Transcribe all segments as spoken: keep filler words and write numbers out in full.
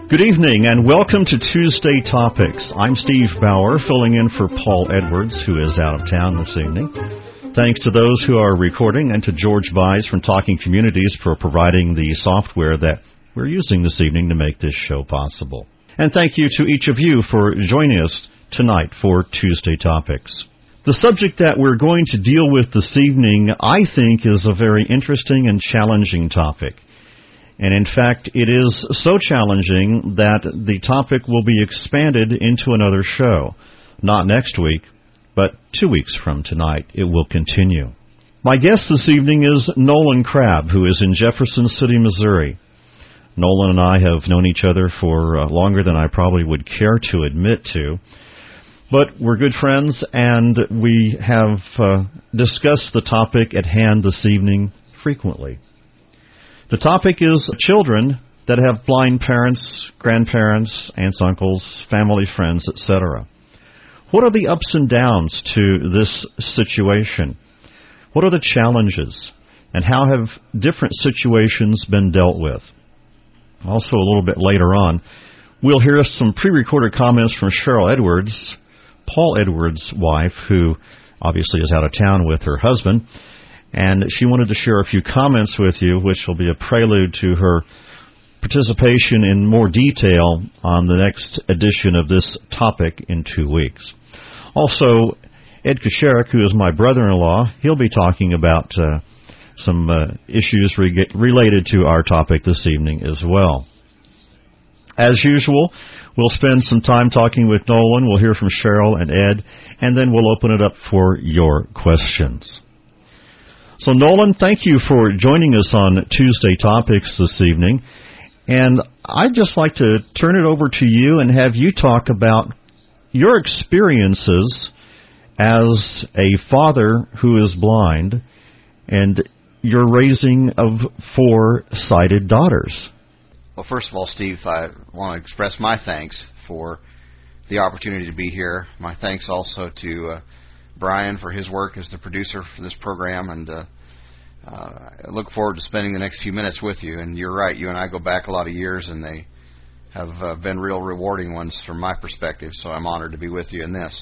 Good evening and welcome to Tuesday Topics. I'm Steve Bauer, filling in for Paul Edwards, who is out of town this evening. Thanks to those who are recording and to George Buys from Talking Communities for providing the software that we're using this evening to make this show possible. And thank you to each of you for joining us tonight for Tuesday Topics. The subject that we're going to deal with this evening, I think, is a very interesting and challenging topic. And in fact, it is so challenging that the topic will be expanded into another show. Not next week, but two weeks from tonight, it will continue. My guest this evening is Nolan Crabb, who is in Jefferson City, Missouri. Nolan and I have known each other for uh, longer than I probably would care to admit to. But we're good friends, and we have uh, discussed the topic at hand this evening frequently. The topic is children that have blind parents, grandparents, aunts, uncles, family, friends, et cetera. What are the ups and downs to this situation? What are the challenges? And how have different situations been dealt with? Also, a little bit later on, we'll hear some pre-recorded comments from Cheryl Edwards, Paul Edwards' wife, who obviously is out of town with her husband, and she wanted to share a few comments with you, which will be a prelude to her participation in more detail on the next edition of this topic in two weeks. Also, Ed Kucherik, who is my brother-in-law, he'll be talking about uh, some uh, issues re- related to our topic this evening as well. As usual, we'll spend some time talking with Nolan. We'll hear from Cheryl and Ed, and then we'll open it up for your questions. So, Nolan, thank you for joining us on Tuesday Topics this evening. And I'd just like to turn it over to you and have you talk about your experiences as a father who is blind and your raising of four sighted daughters. Well, first of all, Steve, I want to express my thanks for the opportunity to be here. My thanks also to uh, Brian for his work as the producer for this program, and uh, uh, I look forward to spending the next few minutes with you. And you're right, you and I go back a lot of years, and they have uh, been real rewarding ones from my perspective, so I'm honored to be with you in this.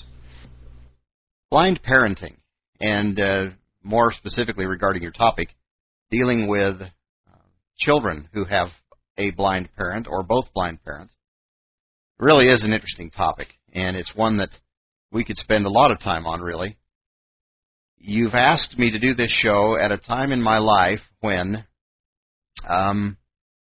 Blind parenting, and uh, more specifically regarding your topic, dealing with uh, children who have a blind parent or both blind parents, really is an interesting topic, and it's one that we could spend a lot of time on, really. You've asked me to do this show at a time in my life when um,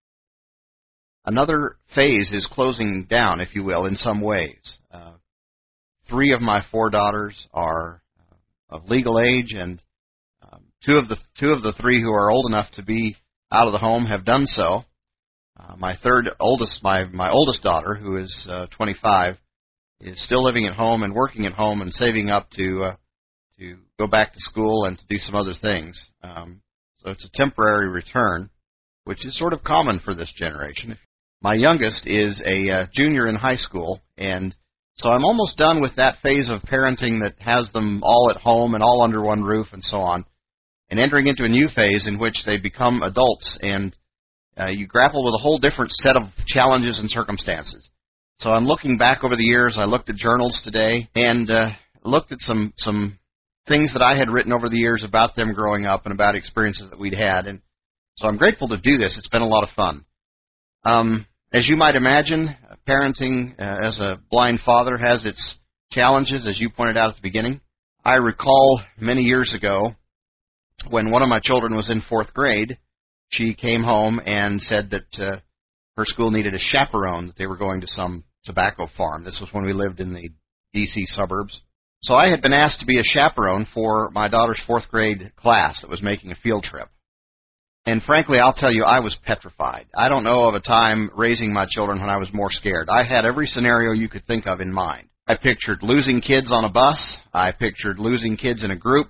another phase is closing down, if you will, in some ways. Uh, three of my four daughters are uh, of legal age, and um, two of the two of the three who are old enough to be out of the home have done so. Uh, my third oldest, my, my oldest daughter, who is uh, twenty-five, is still living at home and working at home and saving up to uh, to go back to school and to do some other things. Um, so it's a temporary return, which is sort of common for this generation. My youngest is a uh, junior in high school, and so I'm almost done with that phase of parenting that has them all at home and all under one roof and so on, and entering into a new phase in which they become adults and Uh, you grapple with a whole different set of challenges and circumstances. So I'm looking back over the years. I looked at journals today and uh, looked at some some things that I had written over the years about them growing up and about experiences that we'd had. And so I'm grateful to do this. It's been a lot of fun. Um, as you might imagine, parenting uh, as a blind father has its challenges, as you pointed out at the beginning. I recall many years ago when one of my children was in fourth grade, she came home and said that uh, her school needed a chaperone, that they were going to some tobacco farm. This was when we lived in the D C suburbs. So I had been asked to be a chaperone for my daughter's fourth grade class that was making a field trip. And frankly, I'll tell you, I was petrified. I don't know of a time raising my children when I was more scared. I had every scenario you could think of in mind. I pictured losing kids on a bus. I pictured losing kids in a group.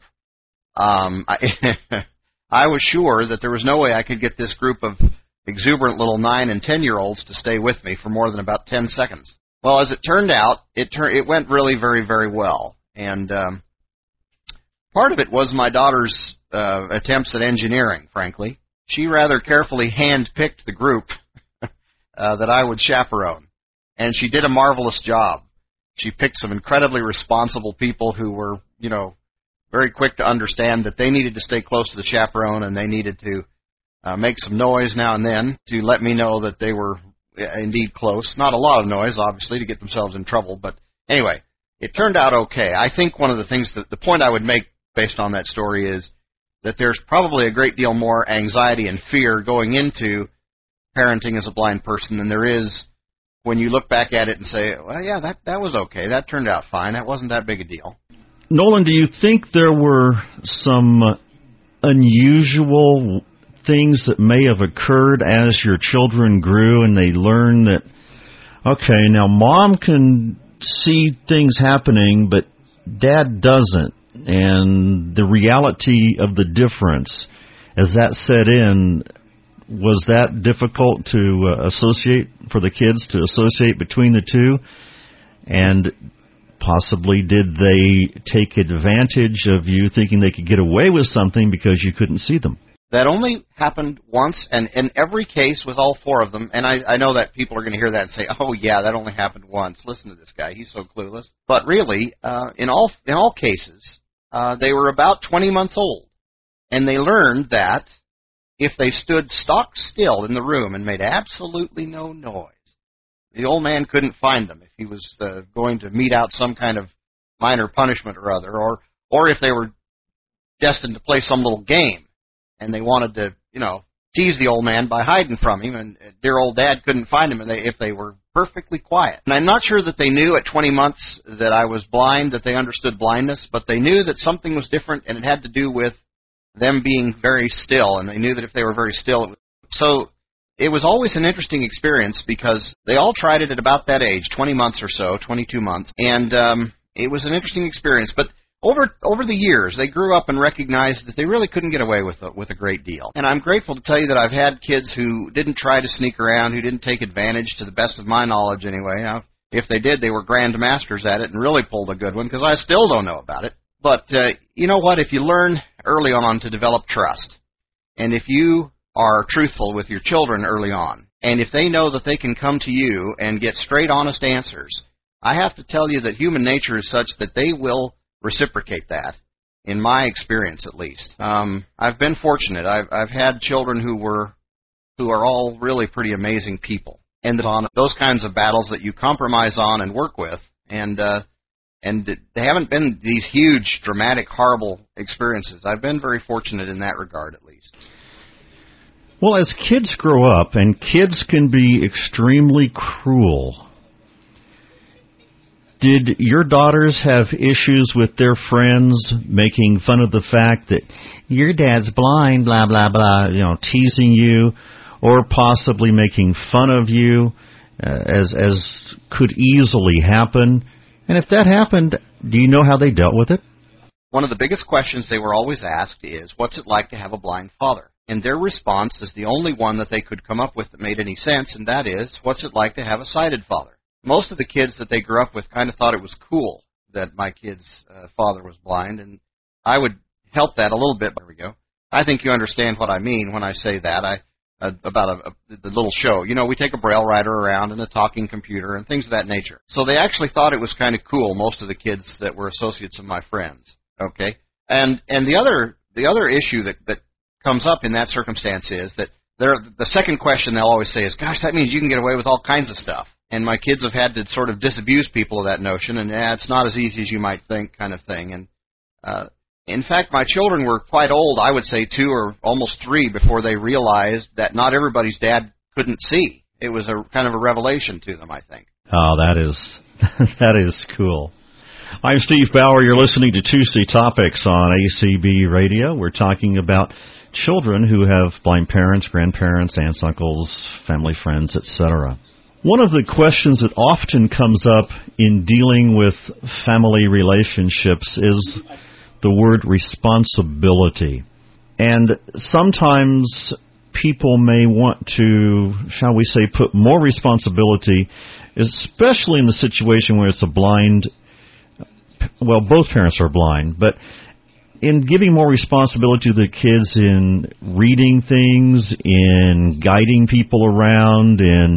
Um, I... I was sure that there was no way I could get this group of exuberant little nine and ten-year-olds to stay with me for more than about ten seconds. Well, as it turned out, it tur- it went really very, very well. And um, part of it was my daughter's uh, attempts at engineering, frankly. She rather carefully hand-picked the group uh, that I would chaperone. And she did a marvelous job. She picked some incredibly responsible people who were, you know, very quick to understand that they needed to stay close to the chaperone and they needed to uh, make some noise now and then to let me know that they were indeed close. Not a lot of noise, obviously, to get themselves in trouble. But anyway, it turned out okay. I think one of the things that the point I would make based on that story is that there's probably a great deal more anxiety and fear going into parenting as a blind person than there is when you look back at it and say, well, yeah, that, that was okay. That turned out fine. That wasn't that big a deal. Nolan, do you think there were some unusual things that may have occurred as your children grew and they learned that, okay, now Mom can see things happening, but Dad doesn't, and the reality of the difference, as that set in, was that difficult to uh, associate for the kids to associate between the two? And possibly did they take advantage of you thinking they could get away with something because you couldn't see them? That only happened once, and in every case with all four of them, and I, I know that people are going to hear that and say, oh, yeah, that only happened once. Listen to this guy. He's so clueless. But really, uh, in all in all cases, uh, they were about twenty months old, and they learned that if they stood stock still in the room and made absolutely no noise, the old man couldn't find them if he was uh, going to mete out some kind of minor punishment or other, or or if they were destined to play some little game and they wanted to, you know, tease the old man by hiding from him, and dear old Dad couldn't find him and they, if they were perfectly quiet. And I'm not sure that they knew at twenty months that I was blind, that they understood blindness, but they knew that something was different, and it had to do with them being very still, and they knew that if they were very still, it was, so it was always an interesting experience because they all tried it at about that age, twenty months or so, twenty-two months, and um, it was an interesting experience. But over over the years, they grew up and recognized that they really couldn't get away with a, with a great deal. And I'm grateful to tell you that I've had kids who didn't try to sneak around, who didn't take advantage, to the best of my knowledge anyway. Now, if they did, they were grand masters at it and really pulled a good one, because I still don't know about it. But uh, you know what? If you learn early on to develop trust, and if you are truthful with your children early on, and if they know that they can come to you and get straight, honest answers, I have to tell you that human nature is such that they will reciprocate that, in my experience at least. Um, I've been fortunate. I've, I've had children who were, who are all really pretty amazing people, and on those kinds of battles that you compromise on and work with, and uh, and they haven't been these huge, dramatic, horrible experiences. I've been very fortunate in that regard, at least. Well, as kids grow up, and kids can be extremely cruel, did your daughters have issues with their friends making fun of the fact that your dad's blind, blah, blah, blah, you know, teasing you, or possibly making fun of you, uh, as as could easily happen? And if that happened, do you know how they dealt with it? One of the biggest questions they were always asked is, what's it like to have a blind father? And their response is the only one that they could come up with that made any sense, and that is, what's it like to have a sighted father? Most of the kids that they grew up with kind of thought it was cool that my kid's uh, father was blind, and I would help that a little bit. There we go. I think you understand what I mean when I say that. I uh, about a, a, the little show. You know, we take a Braille writer around and a talking computer and things of that nature. So they actually thought it was kind of cool, most of the kids that were associates of my friends. Okay? And and the other the other issue that, that comes up in that circumstance is that they're, the second question they'll always say is, gosh, that means you can get away with all kinds of stuff. And my kids have had to sort of disabuse people of that notion, and yeah, it's not as easy as you might think, kind of thing. And uh, in fact, my children were quite old, I would say two or almost three, before they realized that not everybody's dad couldn't see. It was a kind of a revelation to them, I think. Oh, that is that is cool. I'm Steve Bauer. You're listening to Tuesday Topics on A C B Radio. We're talking about children who have blind parents, grandparents, aunts, uncles, family friends, et cetera. One of the questions that often comes up in dealing with family relationships is the word responsibility. And sometimes people may want to, shall we say, put more responsibility, especially in the situation where it's a blind, well, both parents are blind, but in giving more responsibility to the kids in reading things, in guiding people around, in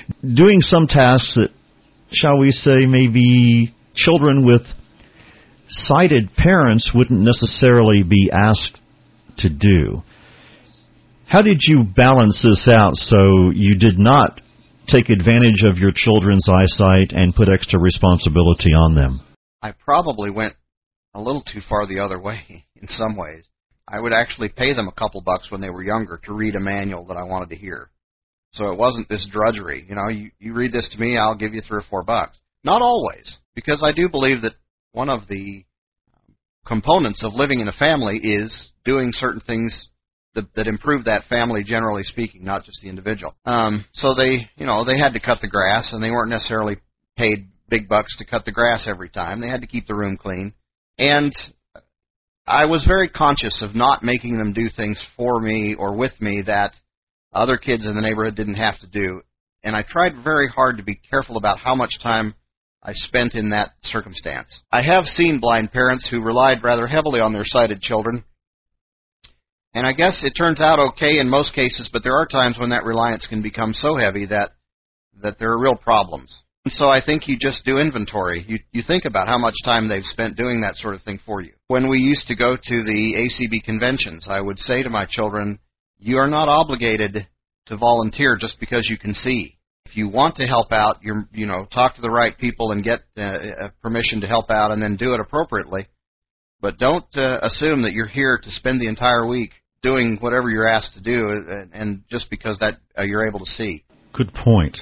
doing some tasks that, shall we say, maybe children with sighted parents wouldn't necessarily be asked to do. How did you balance this out so you did not take advantage of your children's eyesight and put extra responsibility on them? I probably went a little too far the other way in some ways. I would actually pay them a couple bucks when they were younger to read a manual that I wanted to hear. So it wasn't this drudgery. You know, you, you read this to me, I'll give you three or four bucks. Not always, because I do believe that one of the components of living in a family is doing certain things that, that improve that family, generally speaking, not just the individual. Um, so they, you know, they had to cut the grass, and they weren't necessarily paid big bucks to cut the grass every time. They had to keep the room clean. And I was very conscious of not making them do things for me or with me that other kids in the neighborhood didn't have to do. And I tried very hard to be careful about how much time I spent in that circumstance. I have seen blind parents who relied rather heavily on their sighted children. And I guess it turns out okay in most cases, but there are times when that reliance can become so heavy that, that there are real problems. And so I think you just do inventory. You, you think about how much time they've spent doing that sort of thing for you. When we used to go to the A C B conventions, I would say to my children, you are not obligated to volunteer just because you can see. If you want to help out, you're, you know, talk to the right people and get uh, permission to help out and then do it appropriately. But don't uh, assume that you're here to spend the entire week doing whatever you're asked to do and, and just because that uh, you're able to see. Good point.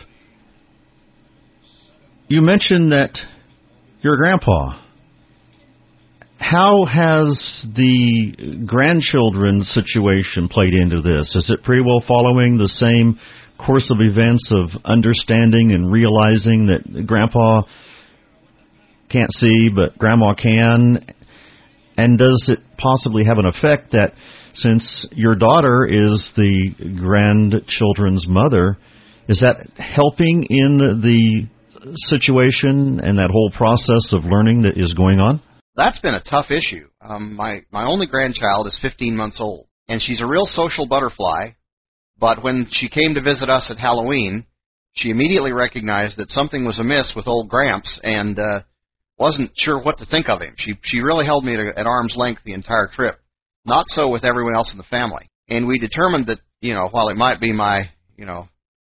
You mentioned that your grandpa. How has the grandchildren's situation played into this? Is it pretty well following the same course of events of understanding and realizing that Grandpa can't see, but Grandma can? And does it possibly have an effect that since your daughter is the grandchildren's mother, is that helping in the situation and that whole process of learning that is going on? That's been a tough issue. Um, my, my only grandchild is fifteen months old, and she's a real social butterfly. But when she came to visit us at Halloween, she immediately recognized that something was amiss with old Gramps and uh, wasn't sure what to think of him. She she really held me at, at arm's length the entire trip. Not so with everyone else in the family. And we determined that, you know, while it might be my, you know,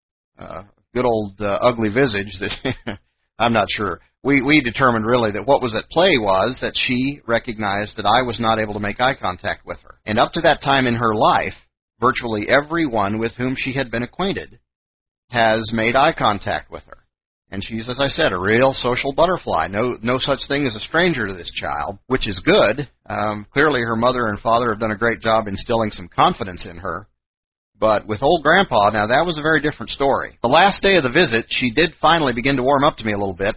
uh, good old uh, ugly visage, that I'm not sure. We, we determined really that what was at play was that she recognized that I was not able to make eye contact with her. And up to that time in her life, virtually everyone with whom she had been acquainted has made eye contact with her. And she's, as I said, a real social butterfly. No no such thing as a stranger to this child, which is good. Um, clearly her mother and father have done a great job instilling some confidence in her. But with old Grandpa, now that was a very different story. The last day of the visit, she did finally begin to warm up to me a little bit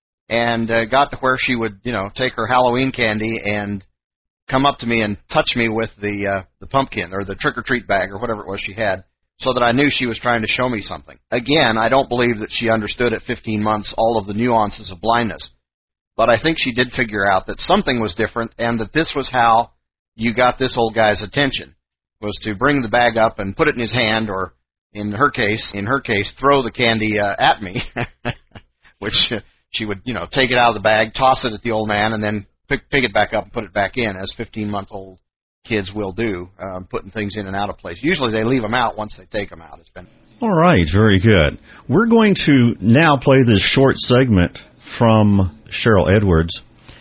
and uh, got to where she would, you know, take her Halloween candy and come up to me and touch me with the uh, the pumpkin or the trick-or-treat bag or whatever it was she had, so that I knew she was trying to show me something. Again, I don't believe that she understood at fifteen months all of the nuances of blindness, but I think she did figure out that something was different and that this was how you got this old guy's attention, was to bring the bag up and put it in his hand, or in her case, in her case, throw the candy uh, at me, which uh, she would, you know, take it out of the bag, toss it at the old man, and then pick, pick it back up and put it back in, as fifteen-month-old kids will do, um, putting things in and out of place. Usually they leave them out once they take them out. It's been all right, very good. We're going to now play this short segment from Cheryl Edwards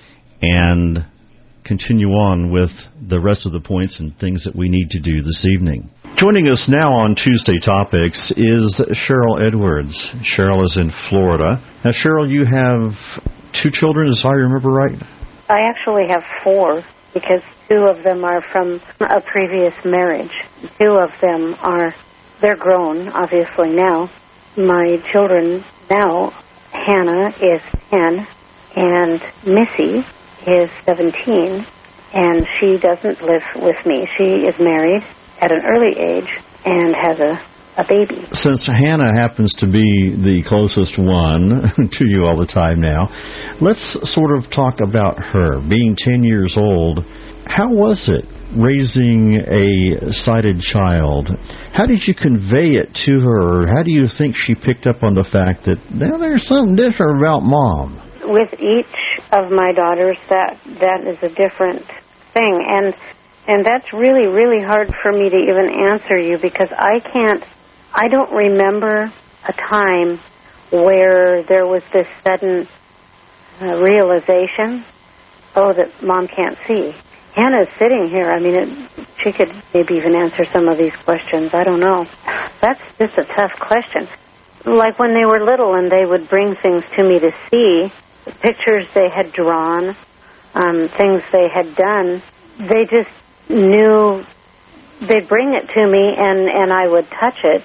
and continue on with the rest of the points and things that we need to do this evening. Joining us now on Tuesday Topics is Cheryl Edwards. Cheryl is in Florida. Now, Cheryl, you have two children, if I remember right? I actually have four, because two of them are from a previous marriage. Two of them are, they're grown, obviously, now. My children now, Hannah is ten, and Missy is seventeen, and she doesn't live with me. She is married at an early age and has a, a baby. Since Hannah happens to be the closest one to you all the time now, let's sort of talk about her. Being ten years old, how was it raising a sighted child, how did you convey it to her? Or how do you think she picked up on the fact that well, there's something different about Mom? With each of my daughters, that that is a different thing, and and that's really, really hard for me to even answer you, because I can't, I don't remember a time where there was this sudden uh, realization, oh, that Mom can't see. Hannah's sitting here. I mean, it, she could maybe even answer some of these questions. I don't know. That's just a tough question. Like when they were little and they would bring things to me to see, pictures they had drawn, um, things they had done, they just knew, they'd bring it to me and, and I would touch it.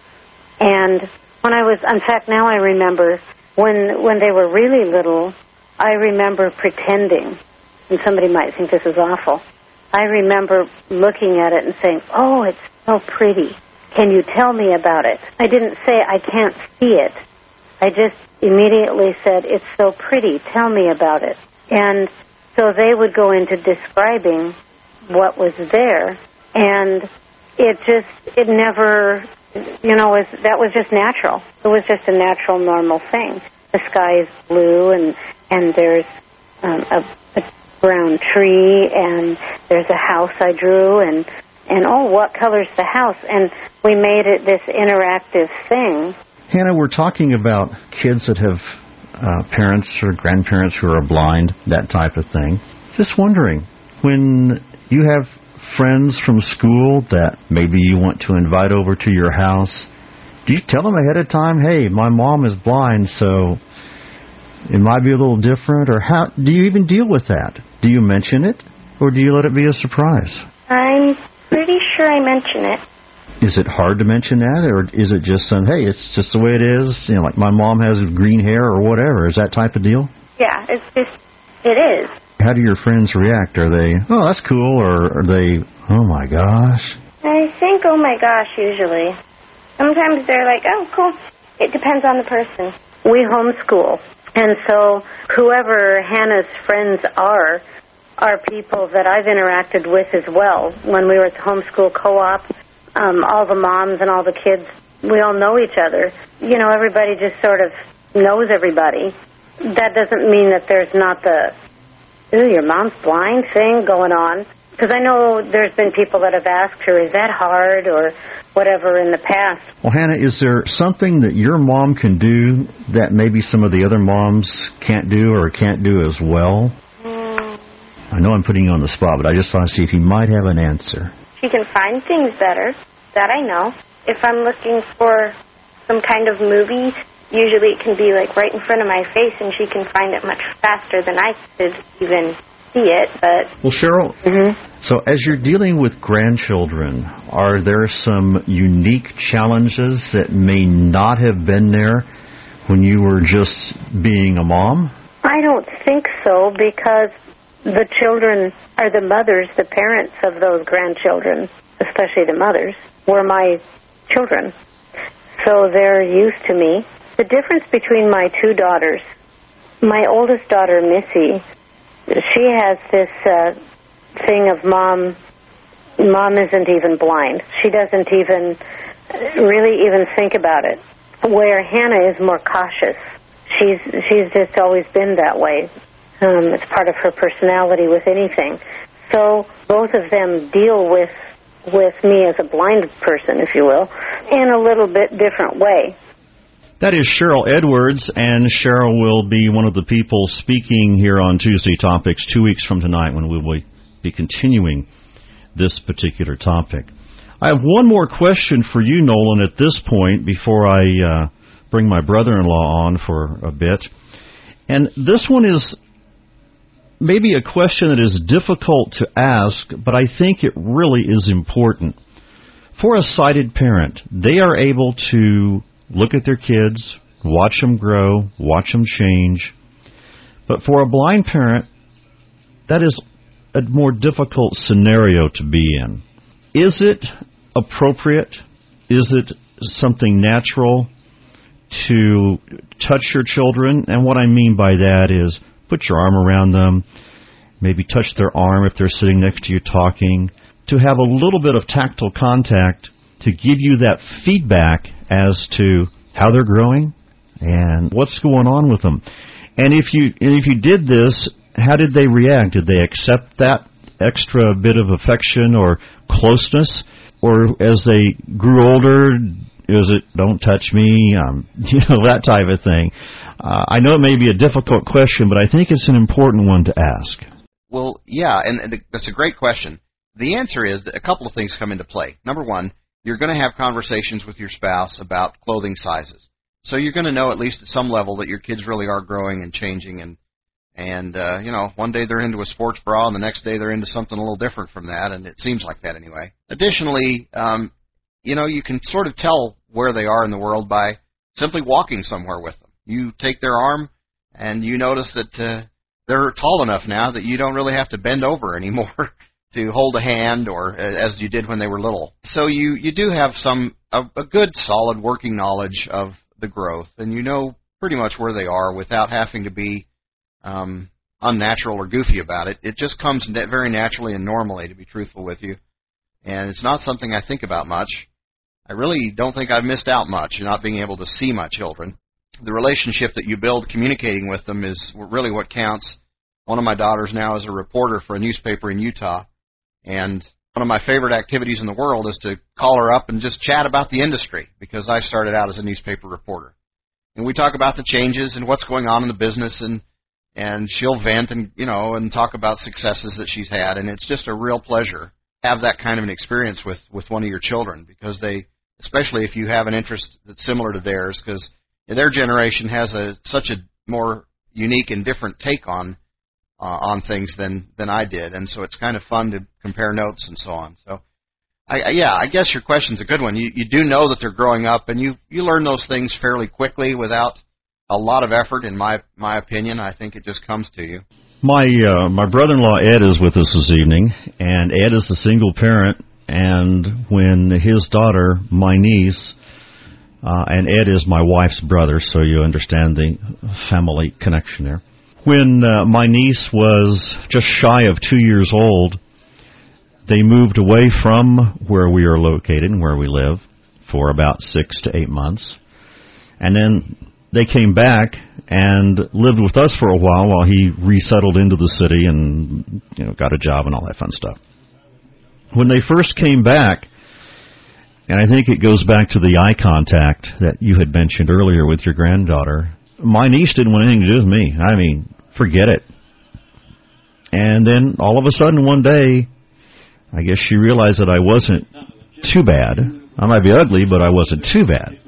And when I was, in fact, now I remember when when they were really little, I remember pretending, and somebody might think this is awful, I remember looking at it and saying, oh, it's so pretty. Can you tell me about it? I didn't say I can't see it. I just immediately said, it's so pretty. Tell me about it. And so they would go into describing what was there, and it just, it never, you know, was, that was just natural. It was just a natural, normal thing. The sky is blue, and, and there's um, a, a brown tree, and there's a house I drew, and, and oh, what color's the house? And we made it this interactive thing. Hannah, we're talking about kids that have uh, parents or grandparents who are blind, that type of thing. Just wondering, when you have friends from school that maybe you want to invite over to your house, do you tell them ahead of time, hey, my mom is blind, so it might be a little different? Or how do you even deal with that? Do you mention it, or do you let it be a surprise? I'm pretty sure I mention it. Is it hard to mention that, or is it just some, hey, it's just the way it is, you know, like my mom has green hair or whatever? Is that type of deal? Yeah, it's just, it is. How do your friends react? Are they, oh, that's cool, or are they, oh, my gosh? I think, oh, my gosh, usually. Sometimes they're like, oh, cool. It depends on the person. We homeschool, and so whoever Hannah's friends are, are people that I've interacted with as well. When we were at the homeschool co-op, um, all the moms and all the kids, we all know each other. You know, everybody just sort of knows everybody. That doesn't mean that there's not the, ooh, your mom's blind thing going on. Because I know there's been people that have asked her, is that hard or whatever in the past. Well, Hannah, is there something that your mom can do that maybe some of the other moms can't do or can't do as well? Mm. I know I'm putting you on the spot, but I just want to see if you might have an answer. She can find things better. That I know. If I'm looking for some kind of movie, usually it can be like right in front of my face, and she can find it much faster than I could even see it. But well, Cheryl, mm-hmm. So as you're dealing with grandchildren, are there some unique challenges that may not have been there when you were just being a mom? I don't think so, because the children are the mothers, the parents of those grandchildren, especially the mothers, were my children. So they're used to me. The difference between my two daughters, my oldest daughter, Missy, she has this uh, thing of mom, mom isn't even blind. She doesn't even really even think about it. Where Hannah is more cautious. She's she's just always been that way. Um, it's part of her personality with anything. So both of them deal with with me as a blind person, if you will, in a little bit different way. That is Cheryl Edwards, and Cheryl will be one of the people speaking here on Tuesday Topics two weeks from tonight when we will be continuing this particular topic. I have one more question for you, Nolan, at this point before I uh, bring my brother-in-law on for a bit. And this one is maybe a question that is difficult to ask, but I think it really is important. For a sighted parent, they are able to look at their kids, watch them grow, watch them change. But for a blind parent, that is a more difficult scenario to be in. Is it appropriate? Is it something natural to touch your children? And what I mean by that is put your arm around them maybe touch their arm if they're sitting next to you talking, to have a little bit of tactile contact to give you that feedback as to how they're growing and what's going on with them. And if you and if you did this, how did they react? Did they accept that extra bit of affection or closeness? Or as they grew older, is it, don't touch me, um, you know, that type of thing? Uh, I know it may be a difficult question, but I think it's an important one to ask. Well, yeah, and the, that's a great question. The answer is that a couple of things come into play. Number one, you're going to have conversations with your spouse about clothing sizes. So you're going to know at least at some level that your kids really are growing and changing, and And, uh, you know, one day they're into a sports bra and the next day they're into something a little different from that, and it seems like that anyway. Additionally, um, you know, you can sort of tell where they are in the world by simply walking somewhere with them. You take their arm and you notice that uh, they're tall enough now that you don't really have to bend over anymore to hold a hand or as you did when they were little. So you, you do have some a, a good, solid working knowledge of the growth, and you know pretty much where they are without having to be Um, unnatural or goofy about it. It just comes very naturally and normally, to be truthful with you. And it's not something I think about much. I really don't think I've missed out much in not being able to see my children. The relationship that you build communicating with them is really what counts. One of my daughters now is a reporter for a newspaper in Utah. And one of my favorite activities in the world is to call her up and just chat about the industry, because I started out as a newspaper reporter. And we talk about the changes and what's going on in the business, and And she'll vent and, you know, and talk about successes that she's had. And it's just a real pleasure to have that kind of an experience with, with one of your children, because they, especially if you have an interest that's similar to theirs, because their generation has a such a more unique and different take on uh, on things than, than I did. And so it's kind of fun to compare notes and so on. So, I, I, yeah, I guess your question's a good one. You, you do know that they're growing up, and you, you learn those things fairly quickly without a lot of effort, in my my opinion. I think it just comes to you. My uh, my brother-in-law Ed is with us this evening, and Ed is a single parent. And when his daughter, my niece, uh, and Ed is my wife's brother, so you understand the family connection there. When uh, my niece was just shy of two years old, they moved away from where we are located and where we live for about six to eight months, and then they came back and lived with us for a while while he resettled into the city and, you know, got a job and all that fun stuff. When they first came back, and I think it goes back to the eye contact that you had mentioned earlier with your granddaughter, my niece didn't want anything to do with me. I mean, forget it. And then all of a sudden one day, I guess she realized that I wasn't too bad. I might be ugly, but I wasn't too bad.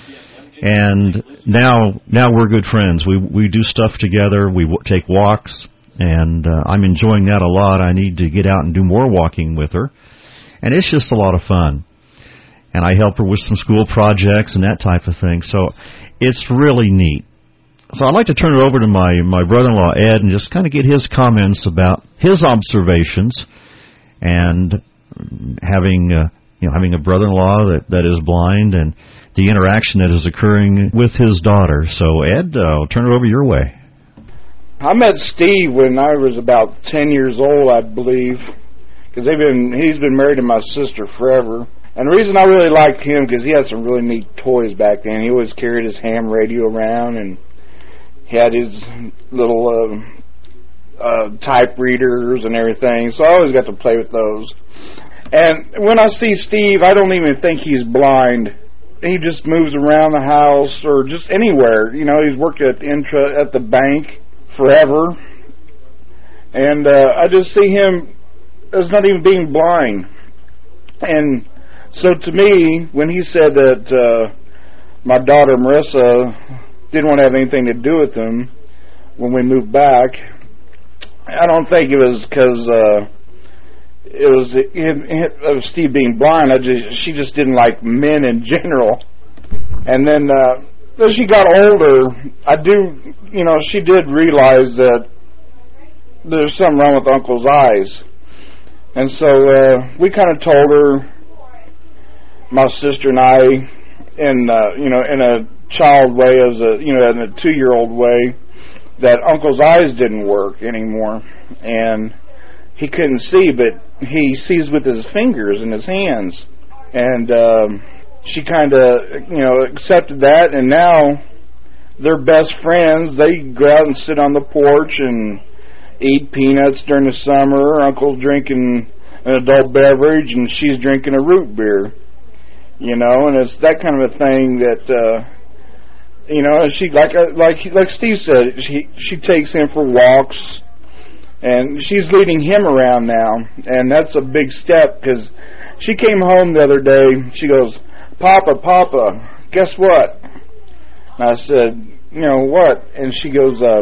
And now, now we're good friends. We we do stuff together. We w- take walks, and uh, I'm enjoying that a lot. I need to get out and do more walking with her, and it's just a lot of fun. And I help her with some school projects and that type of thing. So it's really neat. So I'd like to turn it over to my my brother-in-law Ed and just kind of get his comments about his observations and having uh, you know having a brother-in-law that that is blind, and the interaction that is occurring with his daughter. So, Ed, uh, I'll turn it over your way. I met Steve when I was about ten years old, I believe, because they've been he's been married to my sister forever. And the reason I really liked him, because he had some really neat toys back then. He always carried his ham radio around, and he had his little uh, uh, type readers and everything. So I always got to play with those. And when I see Steve, I don't even think he's blind. He just moves around the house or just anywhere. You know, he's worked at intra at the bank forever, and uh, I just see him as not even being blind. And so to me, when he said that uh, my daughter Marissa didn't want to have anything to do with him when we moved back, I don't think it was because uh, it was of Steve being blind. I just, she just didn't like men in general. And then uh, as she got older, I do, you know, she did realize that there's something wrong with Uncle's eyes. And so uh, we kind of told her, my sister and I, in uh, you know, in a child way, as a you know, in a two-year-old way, that Uncle's eyes didn't work anymore, and he couldn't see, but he sees with his fingers and his hands. And um, she kind of, you know, accepted that, and now they're best friends. They go out and sit on the porch and eat peanuts during the summer. Uncle's drinking an adult beverage, and she's drinking a root beer. You know, and it's that kind of a thing that, uh, you know, she like like like Steve said, she she takes him for walks, and she's leading him around now, and that's a big step because she came home the other day. She goes, "Papa, Papa, guess what?" And I said, "You know what?" And she goes, uh,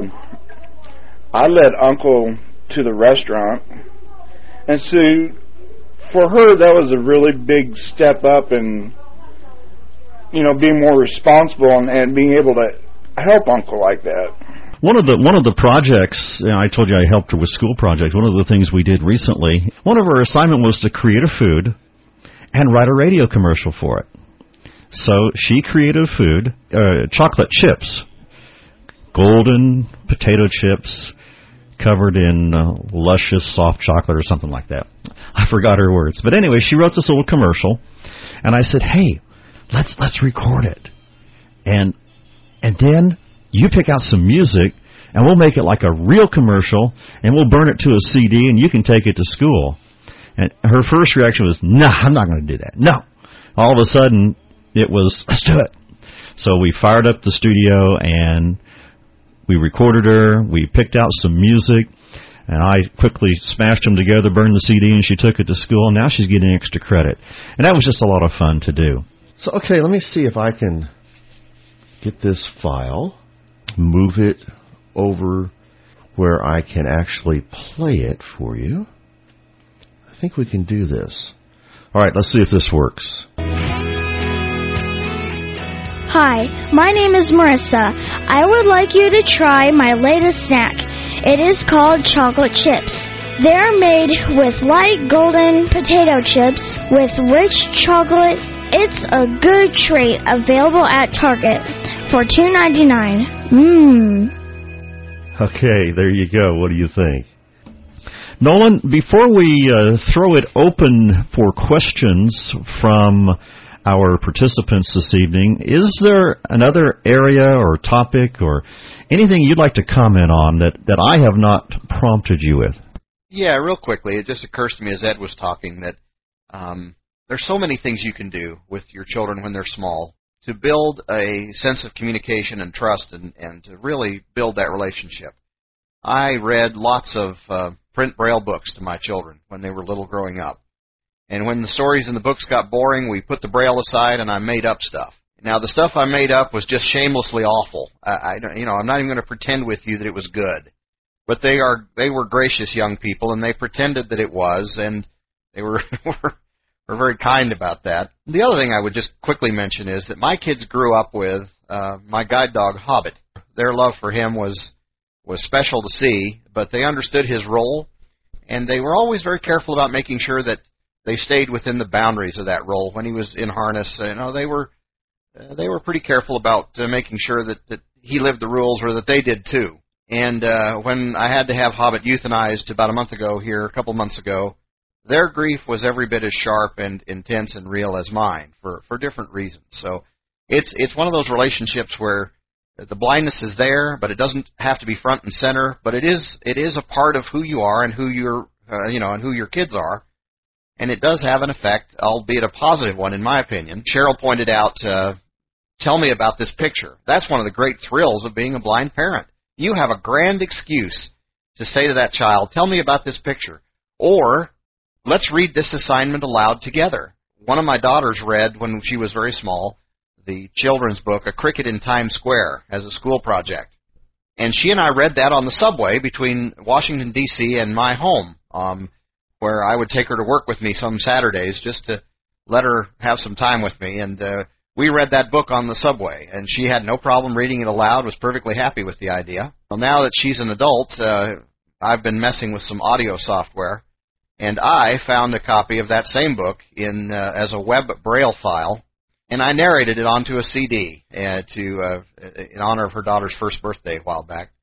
"I led Uncle to the restaurant," and so. For her, that was a really big step up in, you know, being more responsible and, and being able to help Uncle like that. One of the one of the projects, you know, I told you I helped her with school projects. One of the things we did recently, one of her assignment was to create a food and write a radio commercial for it. So she created a food, uh, chocolate chips, golden potato chips, covered in uh, luscious soft chocolate or something like that. I forgot her words. But anyway, she wrote this little commercial, and I said, hey, let's let's record it. And and then you pick out some music, and we'll make it like a real commercial, and we'll burn it to a C D, and you can take it to school. And her first reaction was, no, I'm not going to do that. No. All of a sudden, it was, let's do it. So we fired up the studio, and we recorded her, we picked out some music, and I quickly smashed them together, burned the C D, and she took it to school, and now she's getting extra credit. And that was just a lot of fun to do. So, okay, let me see if I can get this file, move it over where I can actually play it for you. I think we can do this. All right, let's see if this works. Hi, my name is Marissa. I would like you to try my latest snack. It is called chocolate chips. They're made with light golden potato chips with rich chocolate. It's a good treat, available at Target for two ninety-nine. Mmm. Okay, there you go. What do you think? Nolan, before we uh, throw it open for questions from our participants this evening, is there another area or topic or anything you'd like to comment on that, that I have not prompted you with? Yeah, real quickly, it just occurs to me as Ed was talking that um, there's so many things you can do with your children when they're small to build a sense of communication and trust and, and to really build that relationship. I read lots of uh, print Braille books to my children when they were little growing up. And when the stories in the books got boring, we put the Braille aside and I made up stuff. Now, the stuff I made up was just shamelessly awful. I, I you know, I'm not even going to pretend with you that it was good. But they are they were gracious young people, and they pretended that it was, and they were were, were very kind about that. The other thing I would just quickly mention is that my kids grew up with uh, my guide dog, Hobbit. Their love for him was was special to see, but they understood his role, and they were always very careful about making sure that they stayed within the boundaries of that role. When he was in harness, you know, they were uh, they were pretty careful about uh, making sure that, that he lived the rules, or that they did too. And uh, when I had to have Hobbit euthanized about a month ago here, a couple months ago, their grief was every bit as sharp and intense and real as mine for, for different reasons. So it's it's one of those relationships where the blindness is there, but it doesn't have to be front and center. But it is it is a part of who you are and who you're uh, you know and who your kids are. And it does have an effect, albeit a positive one, in my opinion. Cheryl pointed out, uh, tell me about this picture. That's one of the great thrills of being a blind parent. You have a grand excuse to say to that child, tell me about this picture. Or, let's read this assignment aloud together. One of my daughters read, when she was very small, the children's book, A Cricket in Times Square, as a school project. And she and I read that on the subway between Washington, D C and my home. Um... where I would take her to work with me some Saturdays just to let her have some time with me. And uh, we read that book on the subway, and she had no problem reading it aloud, was perfectly happy with the idea. Well, now that she's an adult, uh, I've been messing with some audio software, and I found a copy of that same book in uh, as a web Braille file, and I narrated it onto a C D uh, to uh, in honor of her daughter's first birthday a while back.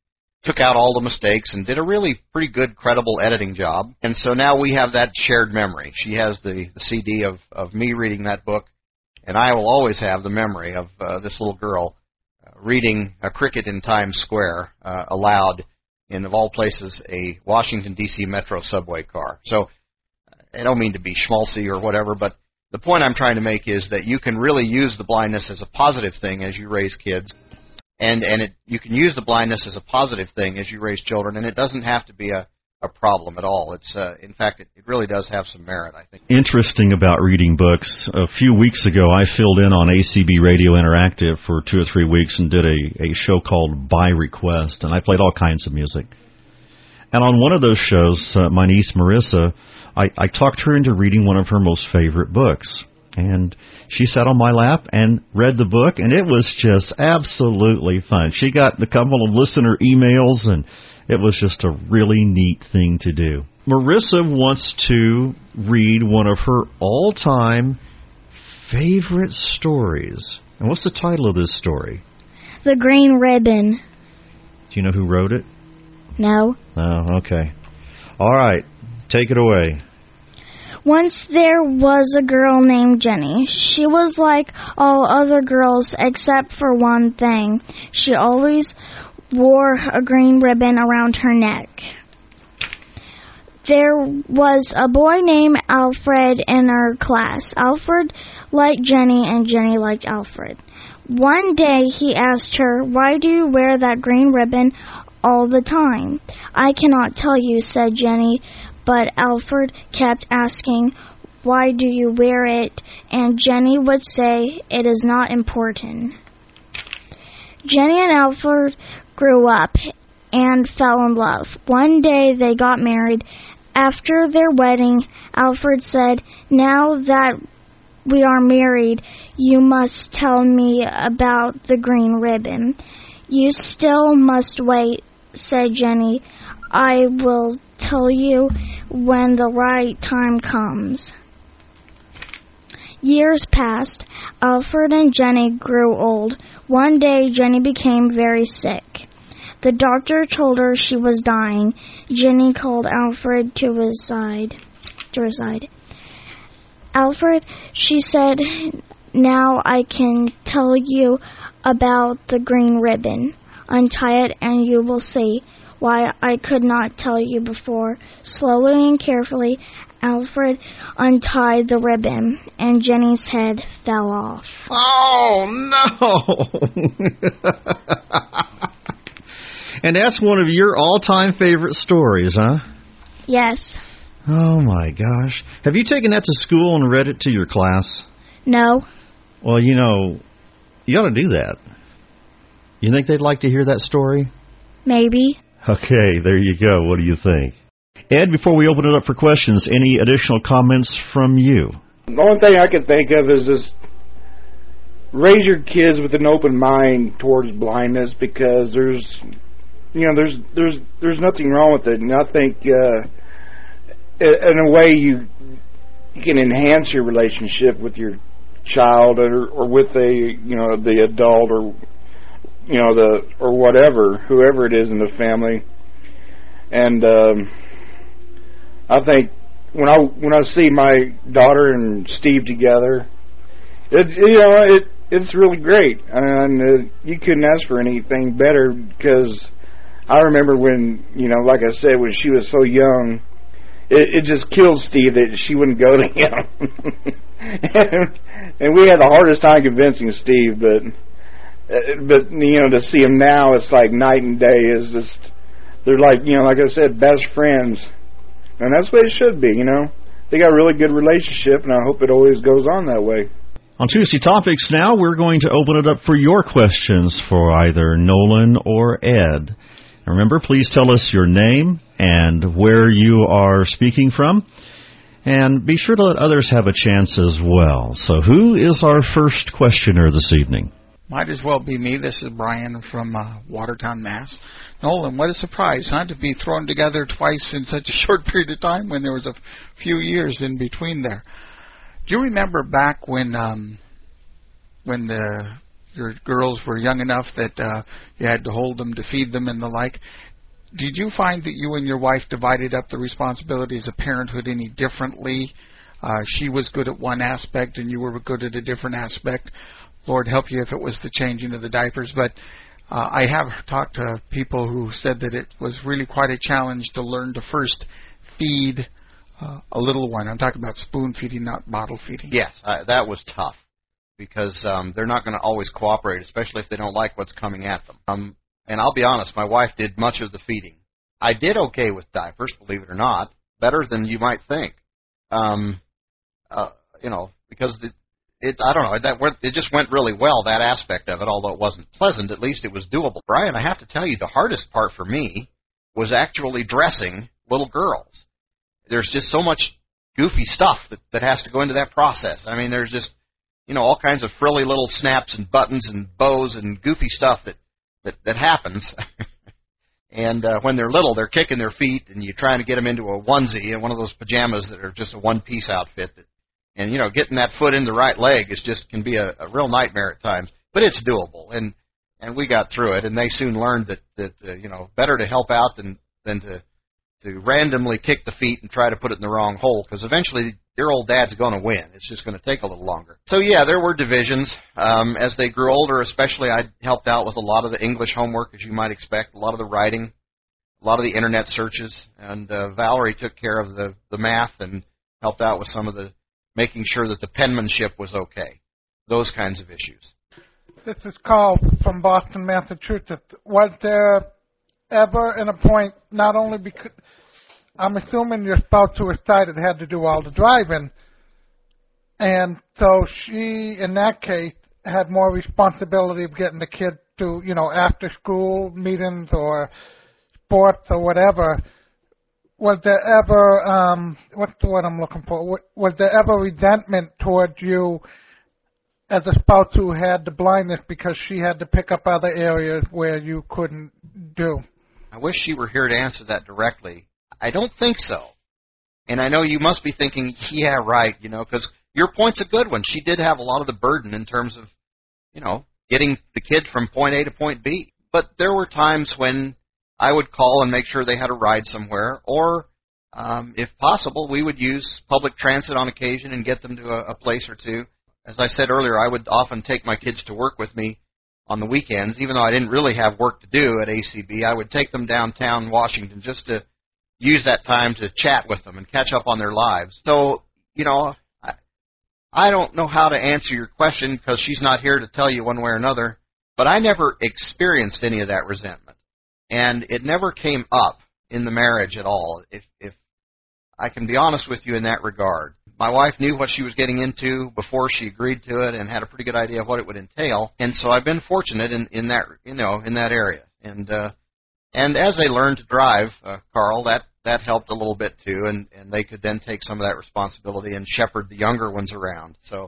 took out all the mistakes and did a really pretty good, credible editing job. And so now we have that shared memory. She has the, the C D of, of me reading that book, and I will always have the memory of uh, this little girl uh, reading A Cricket in Times Square uh, aloud in, of all places, a Washington, D C Metro subway car. So I don't mean to be schmaltzy or whatever, but the point I'm trying to make is that you can really use the blindness as a positive thing as you raise kids. And and it, you can use the blindness as a positive thing as you raise children, and it doesn't have to be a, a problem at all. It's uh, in fact, it, it really does have some merit, I think. Interesting about reading books. A few weeks ago, I filled in on A C B Radio Interactive for two or three weeks and did a, a show called By Request, and I played all kinds of music. And on one of those shows, uh, my niece Marissa, I, I talked her into reading one of her most favorite books. And she sat on my lap and read the book, and it was just absolutely fun. She got a couple of listener emails, and it was just a really neat thing to do. Marissa wants to read one of her all-time favorite stories. And what's the title of this story? The Green Ribbon. Do you know who wrote it? No. Oh, okay. All right. Take it away. Once there was a girl named Jenny. She was like all other girls except for one thing. She always wore a green ribbon around her neck. There was a boy named Alfred in our class. Alfred liked Jenny, and Jenny liked Alfred. One day he asked her, "Why do you wear that green ribbon all the time?" "I cannot tell you," said Jenny. But Alfred kept asking, "Why do you wear it?" And Jenny would say, "It is not important." Jenny and Alfred grew up and fell in love. One day they got married. After their wedding, Alfred said, "Now that we are married, you must tell me about the green ribbon." "You still must wait," said Jenny. "I will tell you when the right time comes." Years passed. Alfred and Jenny grew old. One day, Jenny became very sick. The doctor told her she was dying. Jenny called Alfred to his side. To her side. "Alfred," she said, "now I can tell you about the green ribbon. Untie it and you will see why I could not tell you before." Slowly and carefully, Alfred untied the ribbon, and Jenny's head fell off. Oh, no! And that's one of your all-time favorite stories, huh? Yes. Oh, my gosh. Have you taken that to school and read it to your class? No. Well, you know, you ought to do that. You think they'd like to hear that story? Maybe. Okay, there you go. What do you think? Ed, before we open it up for questions, any additional comments from you? The only thing I can think of is just raise your kids with an open mind towards blindness, because there's, you know, there's there's there's nothing wrong with it, and I think uh, in a way you you can enhance your relationship with your child or, or with a you know the adult or you know the or whatever whoever it is in the family, and um, I think when I when I see my daughter and Steve together, it you know it it's really great, and uh, you couldn't ask for anything better, because I remember when you know like I said, when she was so young, it, it just killed Steve that she wouldn't go to him. and, and we had the hardest time convincing Steve, but but you know to see him now, it's like night and day. Is just they're like you know like I said, best friends. And that's the way it should be, you know. They got a really good relationship, and I hope it always goes on that way. On Tuesday Topics now, we're going to open it up for your questions for either Nolan or Ed. Remember, please tell us your name and where you are speaking from. And be sure to let others have a chance as well. So who is our first questioner this evening? Might as well be me. This is Brian from uh, Watertown, Mass. Nolan, what a surprise, huh, to be thrown together twice in such a short period of time when there was a few years in between there. Do you remember back when um, when the your girls were young enough that uh, you had to hold them to feed them and the like? Did you find that you and your wife divided up the responsibilities of parenthood any differently? Uh, she was good at one aspect and you were good at a different aspect. Lord help you if it was the changing of the diapers. But uh, I have talked to people who said that it was really quite a challenge to learn to first feed uh, a little one. I'm talking about spoon feeding, not bottle feeding. Yes, I, that was tough because um, they're not going to always cooperate, especially if they don't like what's coming at them. Um, and I'll be honest, my wife did much of the feeding. I did okay with diapers, believe it or not, better than you might think. Um, uh, you know, because the, it, I don't know, that went, it just went really well, that aspect of it, although it wasn't pleasant, at least it was doable. Brian, I have to tell you, the hardest part for me was actually dressing little girls. There's just so much goofy stuff that, that has to go into that process. I mean, there's just, you know, all kinds of frilly little snaps and buttons and bows and goofy stuff that, that, that happens. And uh, when they're little, they're kicking their feet, and you're trying to get them into a onesie and one of those pajamas that are just a one-piece outfit. That, and, you know, getting that foot in the right leg is just can be a, a real nightmare at times. But it's doable, and and we got through it. And they soon learned that, that uh, you know, better to help out than, than to, to randomly kick the feet and try to put it in the wrong hole, because eventually your old dad's going to win. It's just going to take a little longer. So, yeah, there were divisions. Um, as they grew older, especially, I helped out with a lot of the English homework, as you might expect, a lot of the writing, a lot of the Internet searches. And uh, Valerie took care of the, the math and helped out with some of the making sure that the penmanship was okay, those kinds of issues. This is Carl from Boston, Massachusetts. Was there ever in a point, not only because I'm assuming your spouse who was sighted had to do all the driving, and so she, in that case, had more responsibility of getting the kid to, you know, after school meetings or sports or whatever. Was there ever, um, what's the word I'm looking for? Was there ever resentment towards you as a spouse who had the blindness because she had to pick up other areas where you couldn't do? I wish she were here to answer that directly. I don't think so. And I know you must be thinking, yeah, right, you know, because your point's a good one. She did have a lot of the burden in terms of, you know, getting the kid from point A to point B. But there were times when I would call and make sure they had a ride somewhere, or um, if possible, we would use public transit on occasion and get them to a, a place or two. As I said earlier, I would often take my kids to work with me on the weekends. Even though I didn't really have work to do at A C B, I would take them downtown Washington just to use that time to chat with them and catch up on their lives. So, you know, I, I don't know how to answer your question because she's not here to tell you one way or another, but I never experienced any of that resentment. And it never came up in the marriage at all, if, if I can be honest with you in that regard. My wife knew what she was getting into before she agreed to it and had a pretty good idea of what it would entail. And so I've been fortunate in, in that, you know, in that area. And, uh, and as they learned to drive, uh, Carl, that, that helped a little bit too. And, and they could then take some of that responsibility and shepherd the younger ones around. So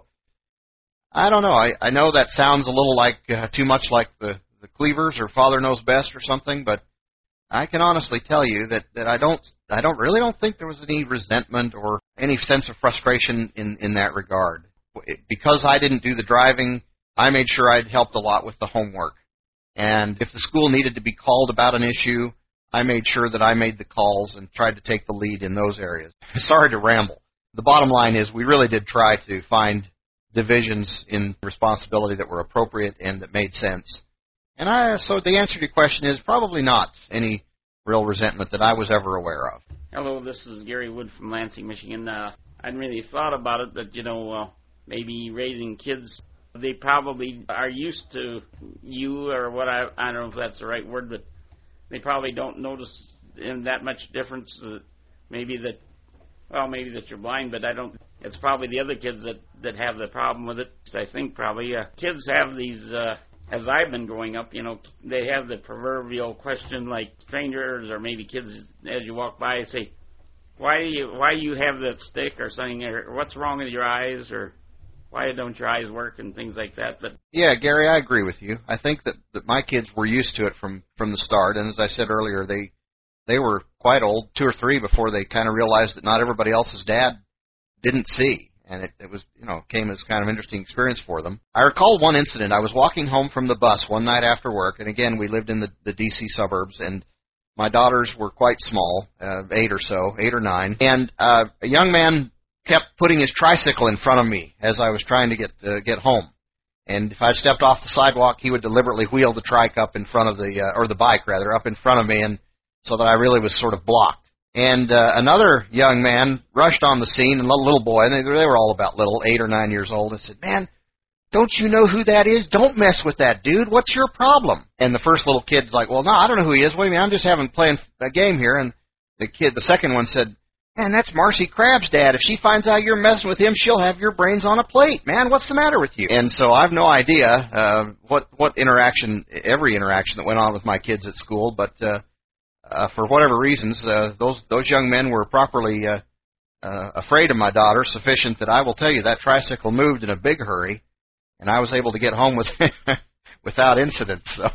I don't know. I, I know that sounds a little like, uh, too much like the, the Cleavers or Father Knows Best or something, but I can honestly tell you that, that I don't I don't really don't think there was any resentment or any sense of frustration in, in that regard. Because I didn't do the driving, I made sure I'd helped a lot with the homework. And if the school needed to be called about an issue, I made sure that I made the calls and tried to take the lead in those areas. Sorry to ramble. The bottom line is we really did try to find divisions in responsibility that were appropriate and that made sense. And I, so the answer to your question is probably not any real resentment that I was ever aware of. Hello, this is Gary Wood from Lansing, Michigan. Uh, I hadn't really thought about it, but, you know, uh, maybe raising kids, they probably are used to you or what, I, I don't know if that's the right word, but they probably don't notice in that much difference. Uh, maybe that, well, maybe that you're blind, but I don't, it's probably the other kids that, that have the problem with it. I think probably uh, kids have these... Uh, As I've been growing up, you know, they have the proverbial question like strangers or maybe kids as you walk by say, why do you, why do you have that stick or something, or what's wrong with your eyes, or why don't your eyes work and things like that. But yeah, Gary, I agree with you. I think that, that my kids were used to it from, from the start, and as I said earlier, they they were quite old, two or three, before they kind of realized that not everybody else's dad didn't see. And it, it was, you know, came as kind of an interesting experience for them. I recall one incident. I was walking home from the bus one night after work, and again, we lived in the, the D C suburbs, and My daughters were quite small, uh, eight or so, eight or nine, and uh, a young man kept putting his tricycle in front of me as I was trying to get uh, get home. And if I stepped off the sidewalk, he would deliberately wheel the trike up in front of the, uh, or the bike rather, up in front of me, and so that I really was sort of blocked. And uh, another young man rushed on the scene, and a little boy, and they, they were all about little, eight or nine years old, and said, "Man, don't you know who that is? Don't mess with that dude. What's your problem?" And the first little kid's like, "Well, no, I don't know who he is. What do you mean? I'm just having playing a game here." And the kid, the second one said, "Man, that's Marcy Crab's dad. If she finds out you're messing with him, she'll have your brains on a plate. Man, what's the matter with you?" And so I have no idea uh, what what interaction, every interaction that went on with my kids at school, but uh, uh, for whatever reasons, uh, those those young men were properly uh, uh, afraid of my daughter, sufficient that I will tell you that tricycle moved in a big hurry, and I was able to get home with without incident. So.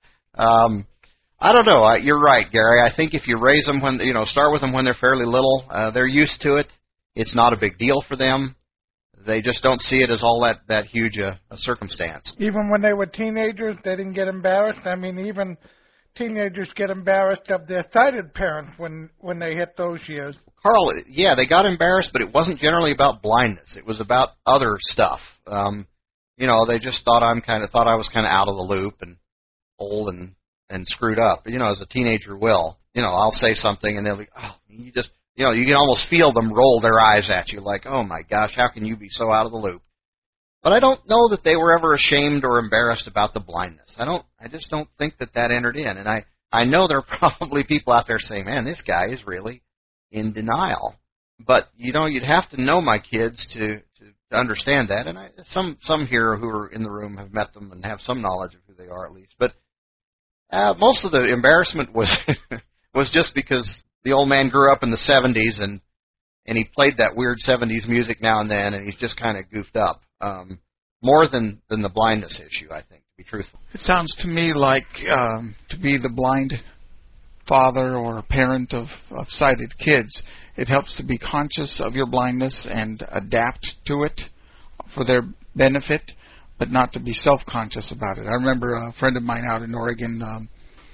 Um, I don't know. You're right, Gary. I think if you raise them when, you know, start with them when they're fairly little, uh, they're used to it. It's not a big deal for them. They just don't see it as all that, that huge a, a circumstance. Even when they were teenagers, they didn't get embarrassed? I mean, even teenagers get embarrassed of their sighted parents when, when they hit those years. Carl, yeah, they got embarrassed, but it wasn't generally about blindness. It was about other stuff. Um, you know, they just thought I'm kind of thought I was kind of out of the loop and old and and screwed up, you know, as a teenager will. You know, I'll say something, and they'll be, oh, you just, you know, you can almost feel them roll their eyes at you, like, oh, my gosh, how can you be so out of the loop? But I don't know that they were ever ashamed or embarrassed about the blindness. I don't, I just don't think that that entered in. And I, I know there are probably people out there saying, man, this guy is really in denial. But, you know, you'd have to know my kids to, to, to understand that. And I, some, some here who are in the room have met them and have some knowledge of who they are at least. But Uh, most of the embarrassment was was just because the old man grew up in the seventies and and he played that weird seventies music now and then, and he's just kind of goofed up. Um, more than, than the blindness issue, I think, to be truthful. It sounds to me like um, to be the blind father or parent of, of sighted kids, it helps to be conscious of your blindness and adapt to it for their benefit, but not to be self-conscious about it. I remember a friend of mine out in Oregon, um,